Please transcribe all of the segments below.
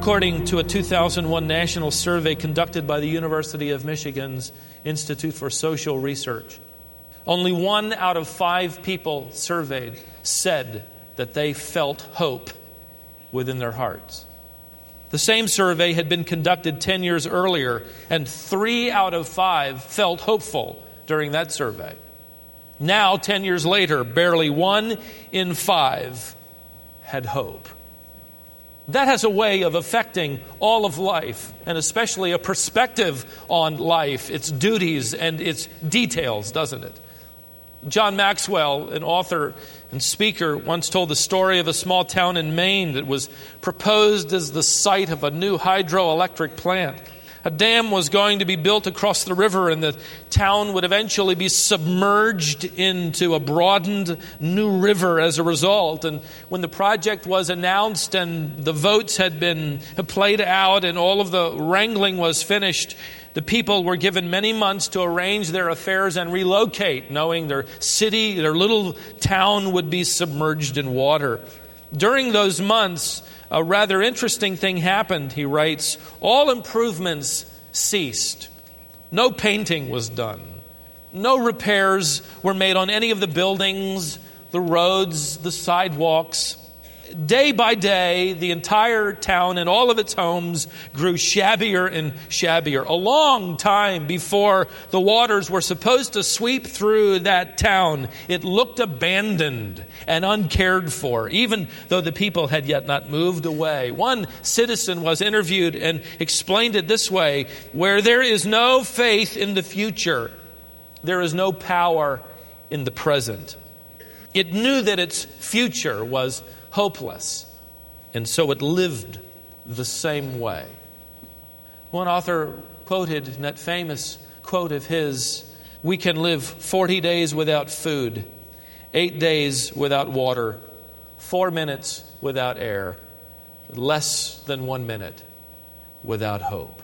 According to a 2001 national survey conducted by the University of Michigan's Institute for Social Research, only 1 out of 5 people surveyed said that they felt hope within their hearts. The same survey had been conducted 10 years earlier, and 3 out of 5 felt hopeful during that survey. Now, 10 years later, barely 1 in 5 had hope. That has a way of affecting all of life, and especially a perspective on life, its duties and its details, doesn't it? John Maxwell, an author and speaker, once told the story of a small town in Maine that was proposed as the site of a new hydroelectric plant. A dam was going to be built across the river, and the town would eventually be submerged into a broadened new river as a result. And when the project was announced and the votes had been played out and all of the wrangling was finished, the people were given many months to arrange their affairs and relocate, knowing their city, their little town would be submerged in water. During those months, a rather interesting thing happened, he writes. All improvements ceased. No painting was done. No repairs were made on any of the buildings, the roads, the sidewalks. Day by day, the entire town and all of its homes grew shabbier and shabbier. A long time before the waters were supposed to sweep through that town, it looked abandoned and uncared for, even though the people had yet not moved away. One citizen was interviewed and explained it this way: where there is no faith in the future, there is no power in the present. It knew that its future was hopeless, and so it lived the same way. One author quoted in that famous quote of his, "We can live 40 days without food, 8 days without water, 4 minutes without air, less than 1 minute without hope."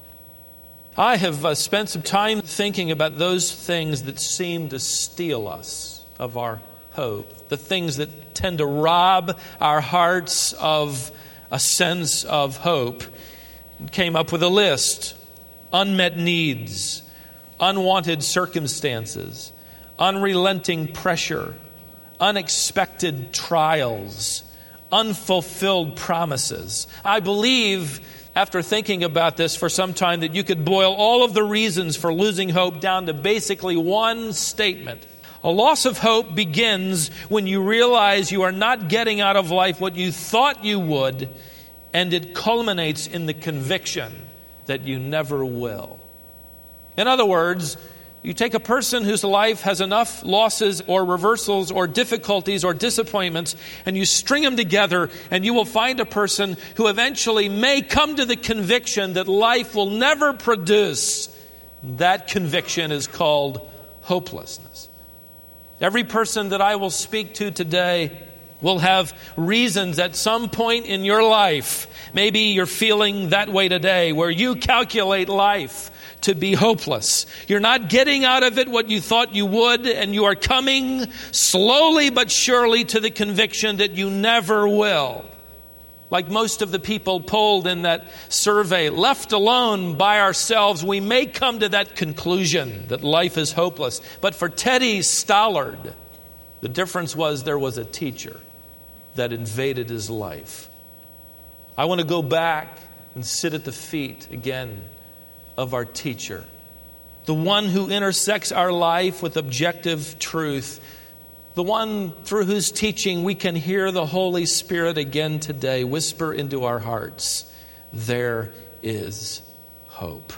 I have spent some time thinking about those things that seem to steal us of our hope, the things that tend to rob our hearts of a sense of hope. Came up with a list: unmet needs, unwanted circumstances, unrelenting pressure, unexpected trials, unfulfilled promises. I believe, after thinking about this for some time, that you could boil all of the reasons for losing hope down to basically one statement. A loss of hope begins when you realize you are not getting out of life what you thought you would, and it culminates in the conviction that you never will. In other words, you take a person whose life has enough losses or reversals or difficulties or disappointments, and you string them together, and you will find a person who eventually may come to the conviction that life will never produce. That conviction is called hopelessness. Every person that I will speak to today will have reasons at some point in your life. Maybe you're feeling that way today, where you calculate life to be hopeless. You're not getting out of it what you thought you would, and you are coming slowly but surely to the conviction that you never will. Like most of the people polled in that survey, left alone by ourselves, we may come to that conclusion that life is hopeless. But for Teddy Stollard, the difference was there was a teacher that invaded his life. I want to go back and sit at the feet again of our teacher, the one who intersects our life with objective truth, the one through whose teaching we can hear the Holy Spirit again today whisper into our hearts, there is hope.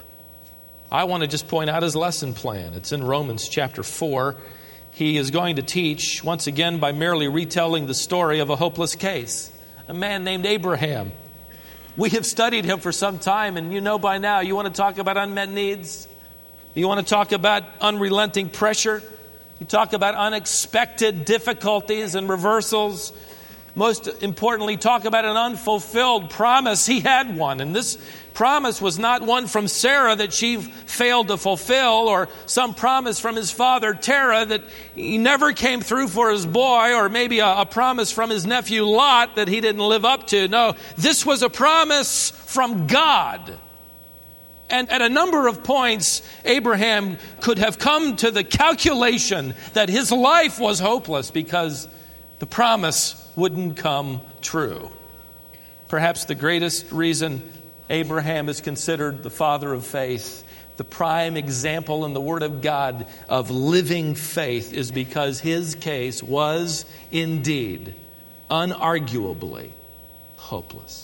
I want to just point out his lesson plan. It's in Romans chapter 4. He is going to teach, once again, by merely retelling the story of a hopeless case. A man named Abraham. We have studied him for some time, and you know by now, you want to talk about unmet needs? You want to talk about unrelenting pressure? You talk about unexpected difficulties and reversals. Most importantly, talk about an unfulfilled promise. He had one, and this promise was not one from Sarah that she failed to fulfill, or some promise from his father Terah that he never came through for his boy, or maybe a promise from his nephew Lot that he didn't live up to. No, this was a promise from God. And at a number of points, Abraham could have come to the calculation that his life was hopeless because the promise wouldn't come true. Perhaps the greatest reason Abraham is considered the father of faith, the prime example in the Word of God of living faith, is because his case was indeed, unarguably, hopeless.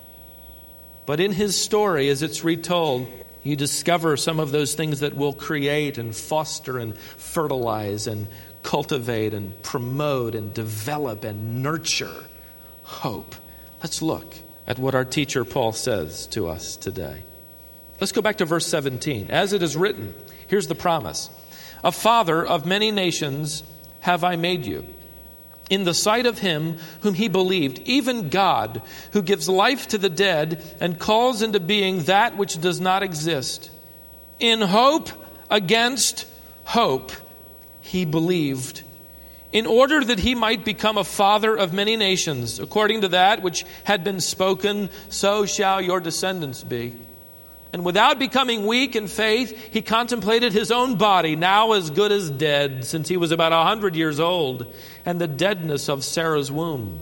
But in his story, as it's retold, you discover some of those things that will create and foster and fertilize and cultivate and promote and develop and nurture hope. Let's look at what our teacher Paul says to us today. Let's go back to verse 17. As it is written, here's the promise. A father of many nations have I made you, in the sight of him whom he believed, even God, who gives life to the dead and calls into being that which does not exist. In hope against hope, he believed, in order that he might become a father of many nations, according to that which had been spoken, so shall your descendants be. And without becoming weak in faith, he contemplated his own body, now as good as dead, since he was about 100 years old, and the deadness of Sarah's womb.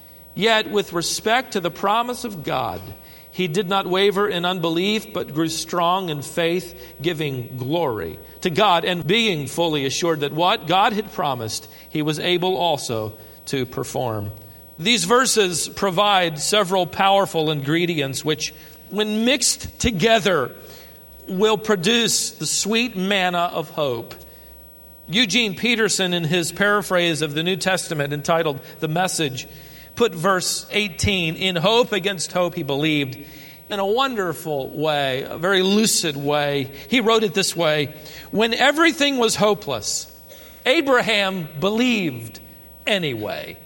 Yet with respect to the promise of God, he did not waver in unbelief, but grew strong in faith, giving glory to God, and being fully assured that what God had promised, he was able also to perform. These verses provide several powerful ingredients which, when mixed together, will produce the sweet manna of hope. Eugene Peterson, in his paraphrase of the New Testament entitled The Message, put verse 18, in hope against hope he believed, in a wonderful way, a very lucid way. He wrote it this way: when everything was hopeless, Abraham believed anyway.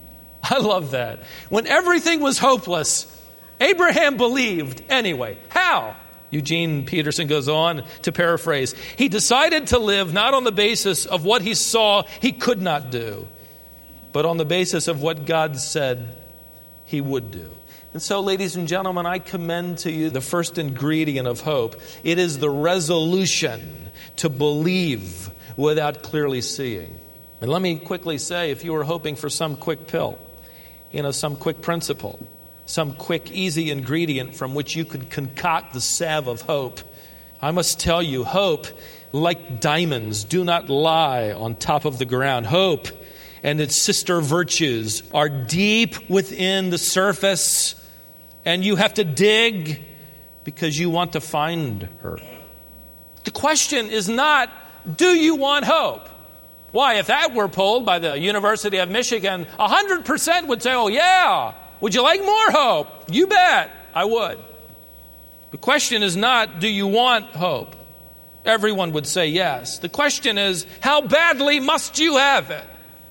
I love that. When everything was hopeless, Abraham believed anyway. How? Eugene Peterson goes on to paraphrase. He decided to live not on the basis of what he saw he could not do, but on the basis of what God said he would do. And so, ladies and gentlemen, I commend to you the first ingredient of hope. It is the resolution to believe without clearly seeing. And let me quickly say, if you were hoping for some quick pill, some quick principle, some quick, easy ingredient from which you could concoct the salve of hope, I must tell you, hope, like diamonds, do not lie on top of the ground. Hope and its sister virtues are deep within the surface, and you have to dig because you want to find her. The question is not, do you want hope? Why, if that were polled by the University of Michigan, 100% would say, oh yeah. Would you like more hope? You bet, I would. The question is not, do you want hope? Everyone would say yes. The question is, how badly must you have it?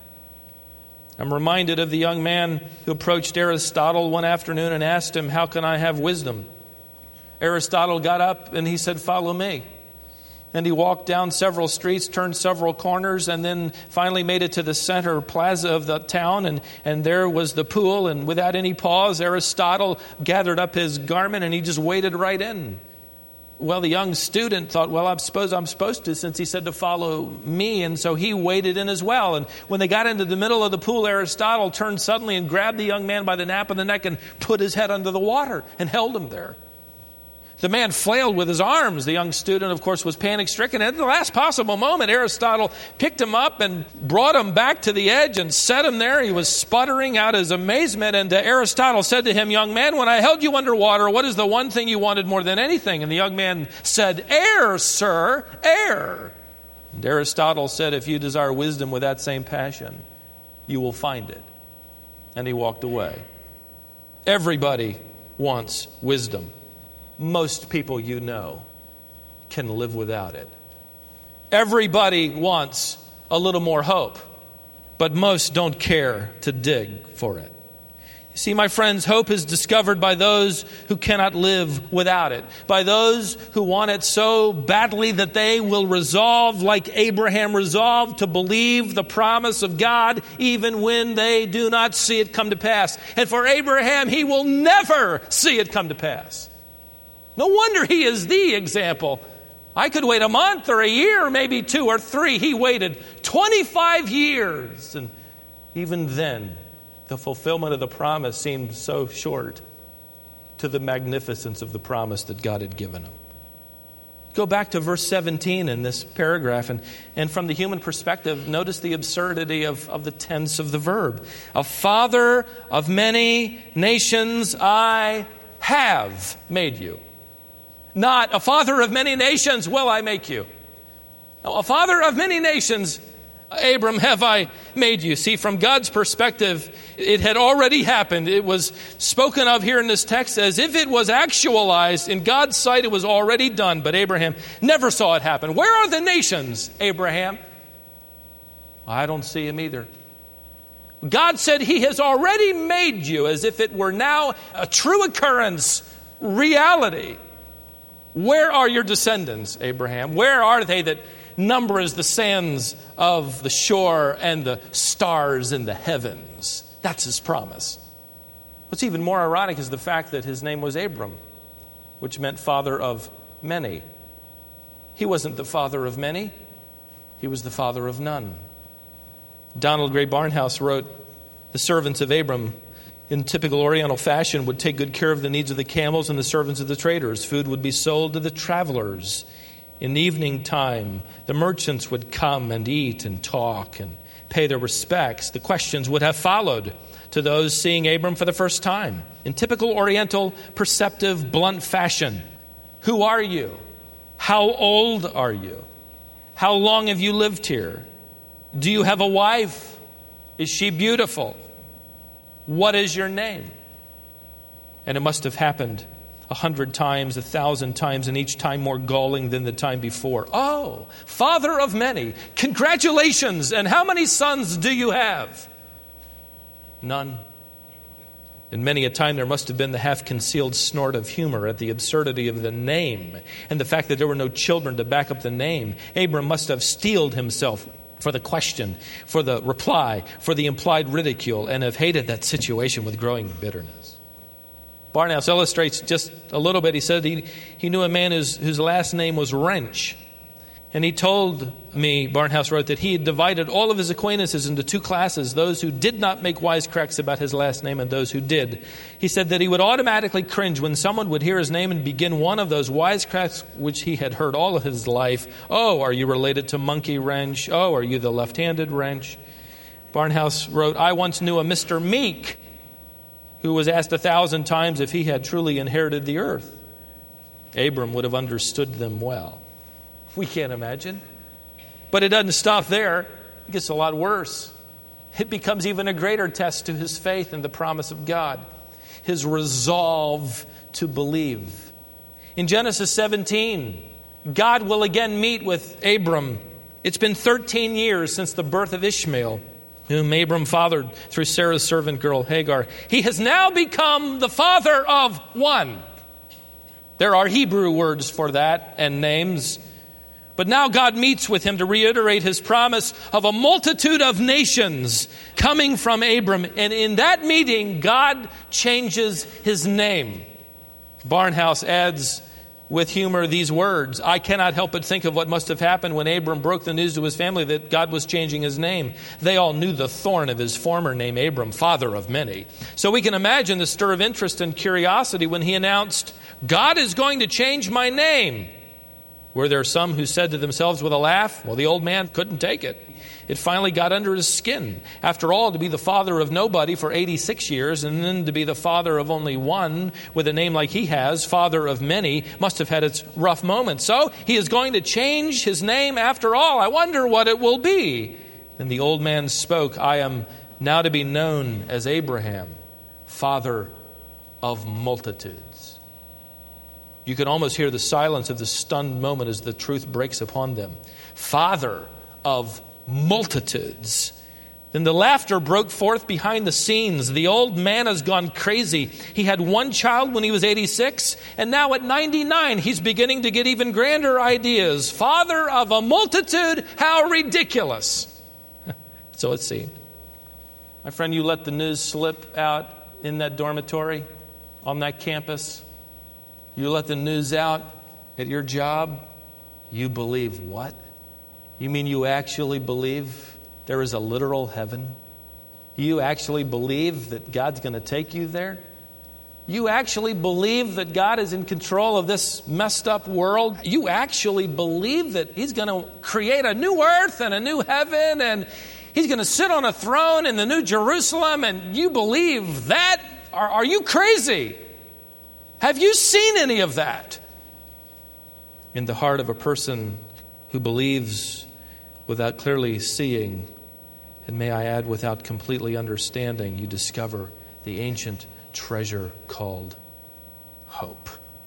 I'm reminded of the young man who approached Aristotle one afternoon and asked him, how can I have wisdom? Aristotle got up and he said, follow me. And he walked down several streets, turned several corners, and then finally made it to the center plaza of the town. And there was the pool. And without any pause, Aristotle gathered up his garment and he just waded right in. Well, the young student thought, well, I suppose I'm supposed to, since he said to follow me. And so he waded in as well. And when they got into the middle of the pool, Aristotle turned suddenly and grabbed the young man by the nape of the neck and put his head under the water and held him there. The man flailed with his arms. The young student, of course, was panic-stricken. At the last possible moment, Aristotle picked him up and brought him back to the edge and set him there. He was sputtering out his amazement. And Aristotle said to him, young man, when I held you underwater, what is the one thing you wanted more than anything? And the young man said, air, sir, air. And Aristotle said, if you desire wisdom with that same passion, you will find it. And he walked away. Everybody wants wisdom. Most people you know can live without it. Everybody wants a little more hope, but most don't care to dig for it. See, my friends, hope is discovered by those who cannot live without it, by those who want it so badly that they will resolve, like Abraham resolved, to believe the promise of God even when they do not see it come to pass. And for Abraham, he will never see it come to pass. No wonder he is the example. I could wait a month or a year, maybe 2 or 3. He waited 25 years. And even then, the fulfillment of the promise seemed so short to the magnificence of the promise that God had given him. Go back to verse 17 in this paragraph, and from the human perspective, notice the absurdity of the tense of the verb. A father of many nations I have made you. Not a father of many nations will I make you. No, a father of many nations, Abram, have I made you. See, from God's perspective, it had already happened. It was spoken of here in this text as if it was actualized. In God's sight, it was already done. But Abraham never saw it happen. Where are the nations, Abraham? I don't see him either. God said he has already made you, as if it were now a true occurrence, reality. Where are your descendants, Abraham? Where are they that number as the sands of the shore and the stars in the heavens? That's his promise. What's even more ironic is the fact that his name was Abram, which meant father of many. He wasn't the father of many. He was the father of none. Donald Gray Barnhouse wrote, the servants of Abram, in typical Oriental fashion, would take good care of the needs of the camels and the servants of the traders. Food would be sold to the travelers. In the evening time, the merchants would come and eat and talk and pay their respects. The questions would have followed to those seeing Abram for the first time. In typical Oriental, perceptive, blunt fashion. Who are you? How old are you? How long have you lived here? Do you have a wife? Is she beautiful? What is your name? And it must have happened 100 times, 1,000 times, and each time more galling than the time before. Oh, father of many, congratulations! And how many sons do you have? None. And many a time there must have been the half-concealed snort of humor at the absurdity of the name and the fact that there were no children to back up the name. Abram must have steeled himself for the question, for the reply, for the implied ridicule, and have hated that situation with growing bitterness. Barnhouse illustrates just a little bit. He said he knew a man whose last name was Wrench. And he told me, Barnhouse wrote, that he had divided all of his acquaintances into 2 classes, those who did not make wisecracks about his last name and those who did. He said that he would automatically cringe when someone would hear his name and begin one of those wisecracks which he had heard all of his life. Oh, are you related to Monkey Wrench? Oh, are you the left-handed Wrench? Barnhouse wrote, I once knew a Mr. Meek who was asked 1,000 times if he had truly inherited the earth. Abram would have understood them well. We can't imagine. But it doesn't stop there. It gets a lot worse. It becomes even a greater test to his faith in the promise of God, his resolve to believe. In Genesis 17, God will again meet with Abram. It's been 13 years since the birth of Ishmael, whom Abram fathered through Sarah's servant girl Hagar. He has now become the father of one. There are Hebrew words for that and names. But now God meets with him to reiterate his promise of a multitude of nations coming from Abram. And in that meeting, God changes his name. Barnhouse adds with humor these words, I cannot help but think of what must have happened when Abram broke the news to his family that God was changing his name. They all knew the thorn of his former name, Abram, father of many. So we can imagine the stir of interest and curiosity when he announced, God is going to change my name. Were there some who said to themselves with a laugh, well, the old man couldn't take it. It finally got under his skin. After all, to be the father of nobody for 86 years and then to be the father of only one with a name like he has, father of many, must have had its rough moments. So he is going to change his name after all. I wonder what it will be. Then the old man spoke, I am now to be known as Abraham, father of multitudes. You can almost hear the silence of the stunned moment as the truth breaks upon them. Father of multitudes. Then the laughter broke forth behind the scenes. The old man has gone crazy. He had one child when he was 86, and now at 99, he's beginning to get even grander ideas. Father of a multitude, how ridiculous. So it seemed. My friend, you let the news slip out in that dormitory, on that campus. You let the news out at your job. You believe what? You mean you actually believe there is a literal heaven? You actually believe that God's going to take you there? You actually believe that God is in control of this messed up world? You actually believe that He's going to create a new earth and a new heaven, and He's going to sit on a throne in the New Jerusalem, and you believe that? Are you crazy? Have you seen any of that? In the heart of a person who believes without clearly seeing, and may I add, without completely understanding, you discover the ancient treasure called hope.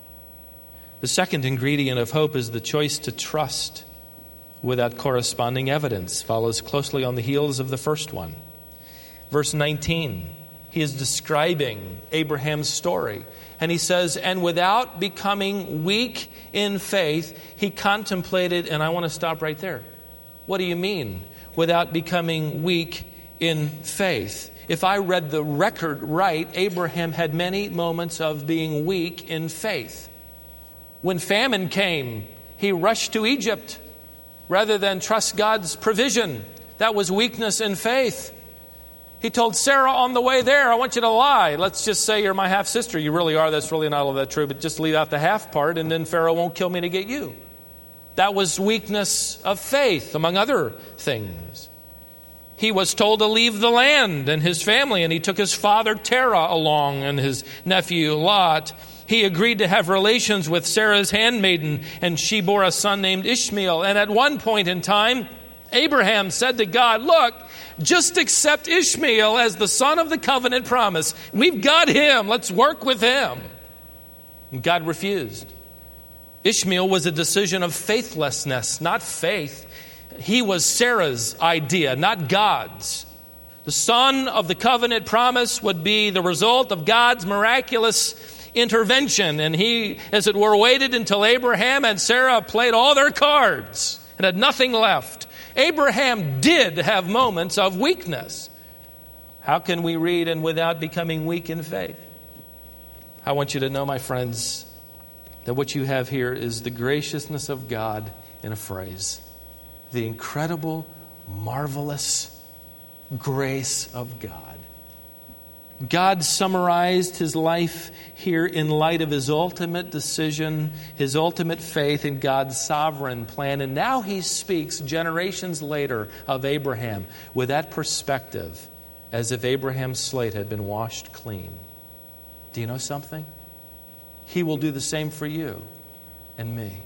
The second ingredient of hope is the choice to trust without corresponding evidence. Follows closely on the heels of the first one. Verse 19, he is describing Abraham's story. And he says, and without becoming weak in faith, he contemplated, and I want to stop right there. What do you mean, without becoming weak in faith? If I read the record right, Abraham had many moments of being weak in faith. When famine came, he rushed to Egypt rather than trust God's provision. That was weakness in faith. He told Sarah on the way there, I want you to lie. Let's just say you're my half-sister. You really are. That's really not all that true. But just leave out the half part, and then Pharaoh won't kill me to get you. That was weakness of faith, among other things. He was told to leave the land and his family, and he took his father Terah along and his nephew Lot. He agreed to have relations with Sarah's handmaiden, and she bore a son named Ishmael. And at one point in time, Abraham said to God, look, just accept Ishmael as the son of the covenant promise. We've got him. Let's work with him. And God refused. Ishmael was a decision of faithlessness, not faith. He was Sarah's idea, not God's. The son of the covenant promise would be the result of God's miraculous intervention. And he, as it were, waited until Abraham and Sarah played all their cards and had nothing left. Abraham did have moments of weakness. How can we read and without becoming weak in faith? I want you to know, my friends, that what you have here is the graciousness of God in a phrase. The incredible, marvelous grace of God. God summarized his life here in light of his ultimate decision, his ultimate faith in God's sovereign plan. And now he speaks generations later of Abraham with that perspective, as if Abraham's slate had been washed clean. Do you know something? He will do the same for you and me.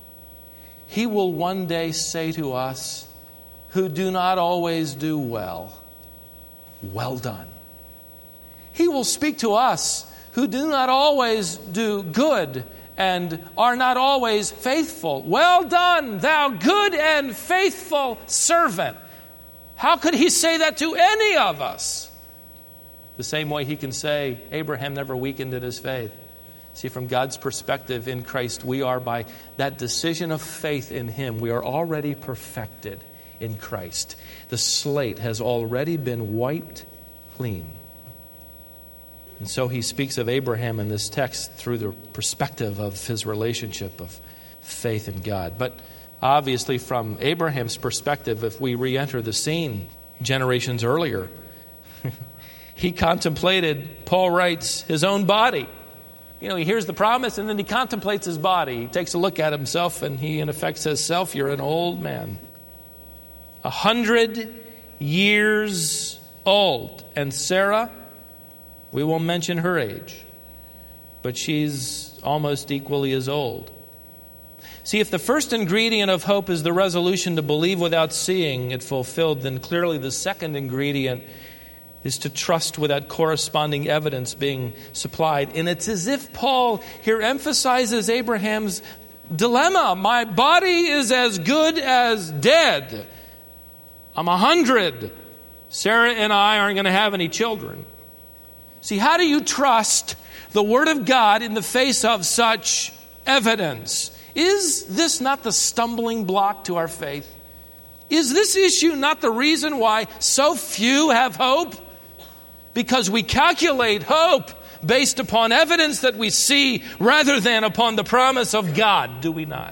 He will one day say to us who do not always do well, well done. He will speak to us who do not always do good and are not always faithful. Well done, thou good and faithful servant. How could he say that to any of us? The same way he can say, Abraham never weakened in his faith. See, from God's perspective in Christ, we are, by that decision of faith in him, we are already perfected in Christ. The slate has already been wiped clean. And so he speaks of Abraham in this text through the perspective of his relationship of faith in God. But obviously from Abraham's perspective, if we re-enter the scene generations earlier, he contemplated, Paul writes, his own body. You know, he hears the promise and then he contemplates his body. He takes a look at himself and he in effect says, self, you're an old man. 100 years old. And Sarah, we won't mention her age, but she's almost equally as old. See, if the first ingredient of hope is the resolution to believe without seeing it fulfilled, then clearly the second ingredient is to trust without corresponding evidence being supplied. And it's as if Paul here emphasizes Abraham's dilemma. My body is as good as dead. I'm 100. Sarah and I aren't going to have any children. See, how do you trust the Word of God in the face of such evidence? Is this not the stumbling block to our faith? Is this issue not the reason why so few have hope? Because we calculate hope based upon evidence that we see rather than upon the promise of God, do we not?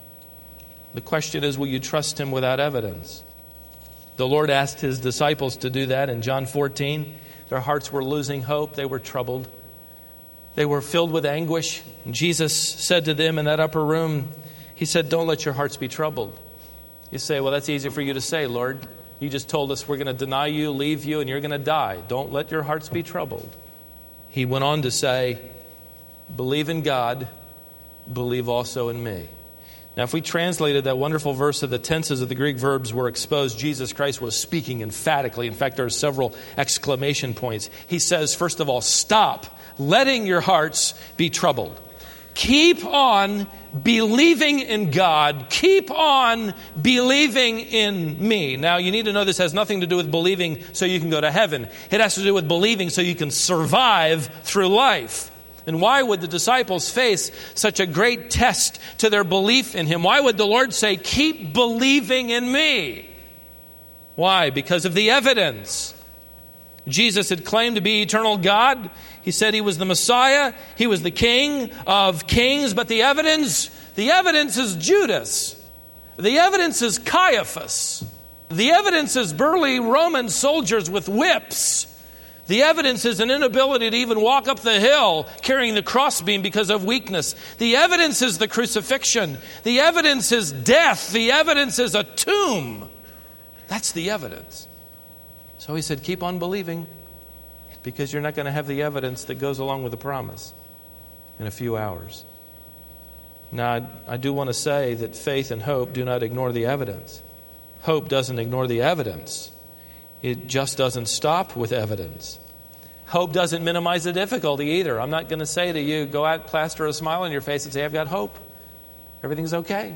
The question is, will you trust Him without evidence? The Lord asked His disciples to do that in John 14. Their hearts were losing hope. They were troubled. They were filled with anguish. And Jesus said to them in that upper room, He said, don't let your hearts be troubled. You say, well, that's easy for you to say, Lord. You just told us we're going to deny you, leave you, and you're going to die. Don't let your hearts be troubled. He went on to say, believe in God, believe also in me. Now, if we translated that wonderful verse of the tenses of the Greek verbs were exposed, Jesus Christ was speaking emphatically. In fact, there are several exclamation points. He says, first of all, stop letting your hearts be troubled. Keep on believing in God. Keep on believing in me. Now, you need to know this has nothing to do with believing so you can go to heaven. It has to do with believing so you can survive through life. And why would the disciples face such a great test to their belief in Him? Why would the Lord say, keep believing in me? Why? Because of the evidence. Jesus had claimed to be eternal God. He said He was the Messiah. He was the King of kings. But the evidence is Judas. The evidence is Caiaphas. The evidence is burly Roman soldiers with whips. The evidence is an inability to even walk up the hill carrying the crossbeam because of weakness. The evidence is the crucifixion. The evidence is death. The evidence is a tomb. That's the evidence. So He said, keep on believing, because you're not going to have the evidence that goes along with the promise in a few hours. Now, I do want to say that faith and hope do not ignore the evidence. Hope doesn't ignore the evidence. It just doesn't stop with evidence. Hope doesn't minimize the difficulty either. I'm not going to say to you, go out, plaster a smile on your face and say, I've got hope. Everything's okay.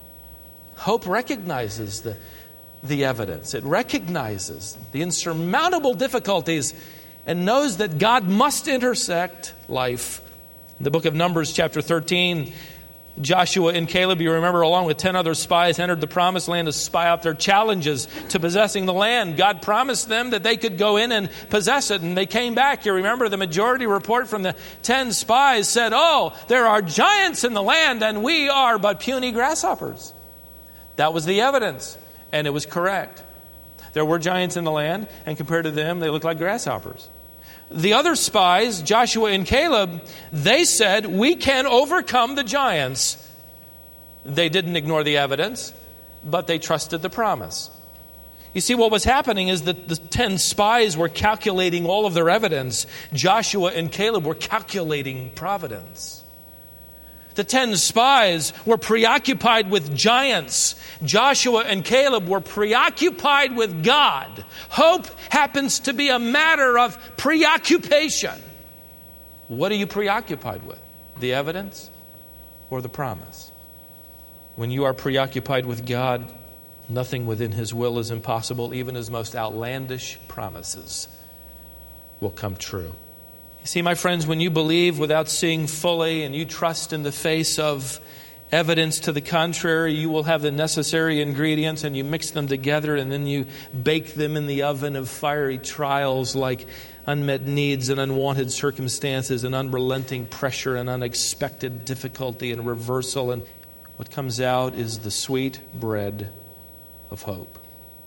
Hope recognizes the evidence. It recognizes the insurmountable difficulties and knows that God must intersect life. In the book of Numbers, chapter 13, Joshua and Caleb, you remember, along with 10 other spies, entered the promised land to spy out their challenges to possessing the land. God promised them that they could go in and possess it, and they came back. You remember the majority report from the 10 spies said, oh, there are giants in the land, and we are but puny grasshoppers. That was the evidence, and it was correct. There were giants in the land, and compared to them, they looked like grasshoppers. The other spies, Joshua and Caleb, they said, we can overcome the giants. They didn't ignore the evidence, but they trusted the promise. You see, what was happening is that the 10 spies were calculating all of their evidence. Joshua and Caleb were calculating providence. The 10 spies were preoccupied with giants. Joshua and Caleb were preoccupied with God. Hope happens to be a matter of preoccupation. What are you preoccupied with? The evidence or the promise? When you are preoccupied with God, nothing within His will is impossible. Even His most outlandish promises will come true. You see, my friends, when you believe without seeing fully and you trust in the face of evidence to the contrary, you will have the necessary ingredients and you mix them together and then you bake them in the oven of fiery trials like unmet needs and unwanted circumstances and unrelenting pressure and unexpected difficulty and reversal. And what comes out is the sweet bread of hope.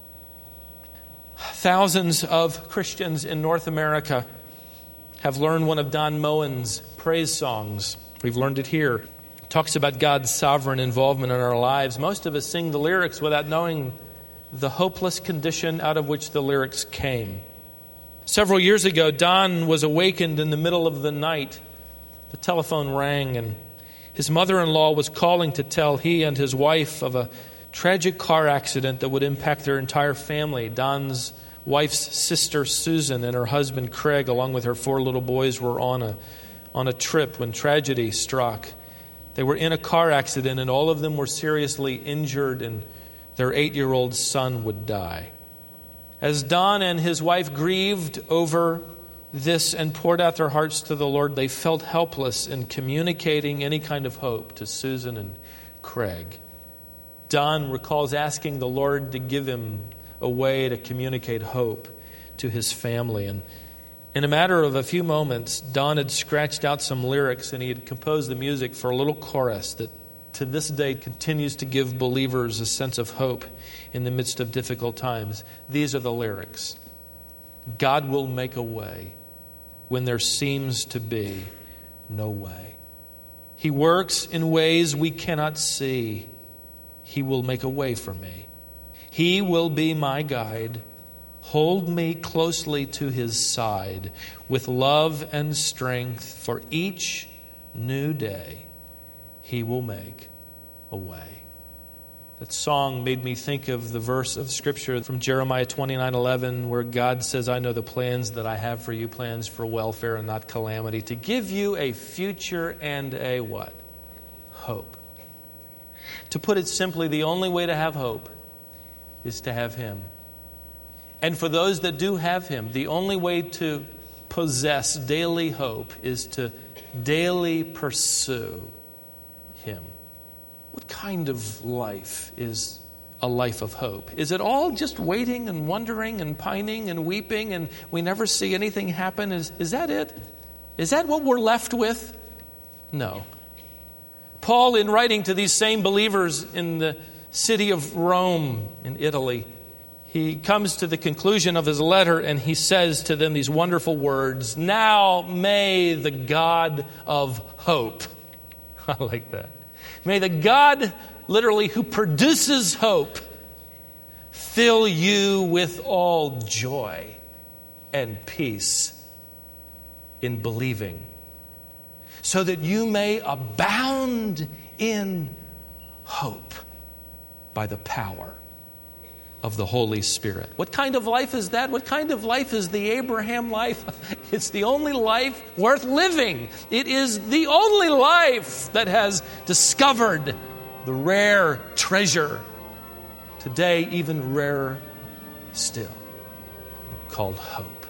Thousands of Christians in North America have learned one of Don Moen's praise songs. We've learned it here. It talks about God's sovereign involvement in our lives. Most of us sing the lyrics without knowing the hopeless condition out of which the lyrics came. Several years ago, Don was awakened in the middle of the night. The telephone rang and his mother-in-law was calling to tell he and his wife of a tragic car accident that would impact their entire family. Don's wife's sister, Susan, and her husband, Craig, along with her 4 little boys, were on a trip when tragedy struck. They were in a car accident, and all of them were seriously injured, and their 8-year-old son would die. As Don and his wife grieved over this and poured out their hearts to the Lord, they felt helpless in communicating any kind of hope to Susan and Craig. Don recalls asking the Lord to give him a way to communicate hope to his family. And in a matter of a few moments, Don had scratched out some lyrics and he had composed the music for a little chorus that to this day continues to give believers a sense of hope in the midst of difficult times. These are the lyrics. God will make a way when there seems to be no way. He works in ways we cannot see. He will make a way for me. He will be my guide. Hold me closely to His side with love and strength for each new day. He will make a way. That song made me think of the verse of Scripture from Jeremiah 29:11, where God says, I know the plans that I have for you, plans for welfare and not calamity, to give you a future and a what? Hope. To put it simply, the only way to have hope is to have Him. And for those that do have Him, the only way to possess daily hope is to daily pursue Him. What kind of life is a life of hope? Is it all just waiting and wondering and pining and weeping and we never see anything happen? Is that it? Is that what we're left with? No. Paul, in writing to these same believers in the city of Rome in Italy, he comes to the conclusion of his letter and he says to them these wonderful words, now may the God of hope. I like that. May the God, literally, who produces hope, fill you with all joy and peace in believing, so that you may abound in hope by the power of the Holy Spirit. What kind of life is that? What kind of life is the Abraham life? It's the only life worth living. It is the only life that has discovered the rare treasure, today even rarer still, called hope.